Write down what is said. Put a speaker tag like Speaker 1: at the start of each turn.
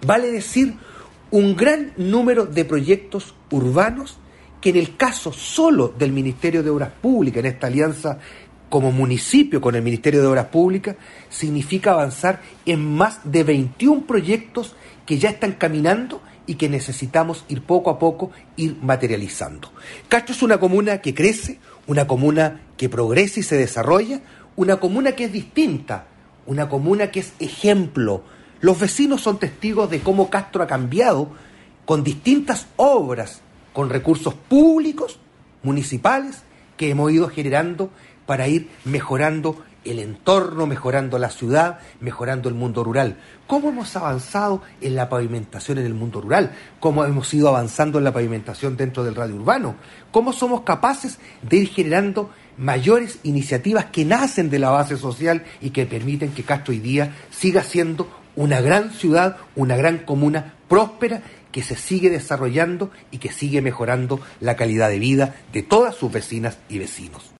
Speaker 1: vale decir un gran número de proyectos urbanos que en el caso solo del Ministerio de Obras Públicas, en esta alianza como municipio con el Ministerio de Obras Públicas, significa avanzar en más de 21 proyectos que ya están caminando y que necesitamos ir poco a poco, ir materializando. Castro es una comuna que crece, una comuna que progresa y se desarrolla, una comuna que es distinta, una comuna que es ejemplo. Los vecinos son testigos de cómo Castro ha cambiado con distintas obras, con recursos públicos, municipales, que hemos ido generando para ir mejorando el entorno, mejorando la ciudad, mejorando el mundo rural. ¿Cómo hemos avanzado en la pavimentación en el mundo rural? ¿Cómo hemos ido avanzando en la pavimentación dentro del radio urbano? ¿Cómo somos capaces de ir generando mayores iniciativas que nacen de la base social y que permiten que Castro hoy día siga siendo una gran ciudad, una gran comuna próspera que se sigue desarrollando y que sigue mejorando la calidad de vida de todas sus vecinas y vecinos?